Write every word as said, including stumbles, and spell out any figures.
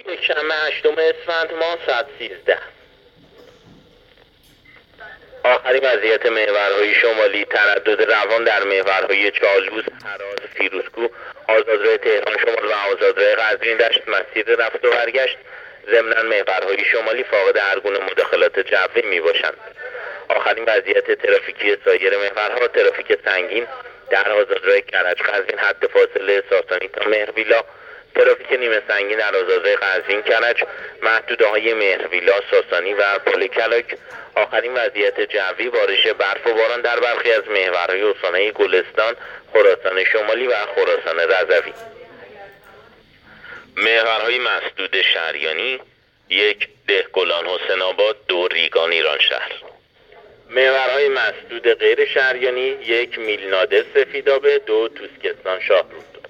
یک شنبه هشتم اسفند ماه صد و سیزده. آخرین وضعیت محورهای شمالی: تردد روان در محورهای چالوس، هراز، فیروزکوه، آزادراه تهران شمال و آزادراه قزوین دشت مسیر رفت و برگشت. ضمناً محورهای شمالی فاقد هر گونه مداخلات جوی می باشند. آخرین وضعیت ترافیکی سایر محورها: ترافیک سنگین در آزادراه کرج قزوین حد فاصله ساسانی تا مهرویلا، ترافیک نیمه سنگین در آزادراه قزوین کرج، محدوده‌های مهرویلا، ساسانی و پل کلاک. آخرین وضعیت جوی: بارش برف و باران در برخی از محورهای استانهای گلستان، خراسان شمالی و خراسان رضوی. محورهای مسدود شهریانی: یک دهقلان حسین آباد، دو ریگان ایران شهر. محورهای مسدود غیر شهریانی: یک میلناده سفیدآبه، دو توسکستان شاهرود.